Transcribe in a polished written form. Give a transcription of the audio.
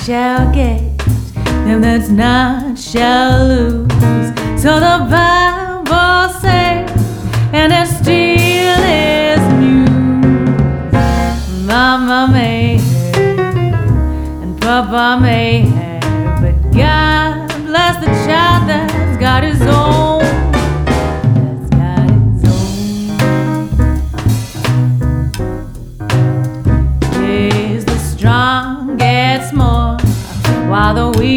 shall get, them that's not shall lose. So the Bible says, and it still is news. Mama made it, and Papa made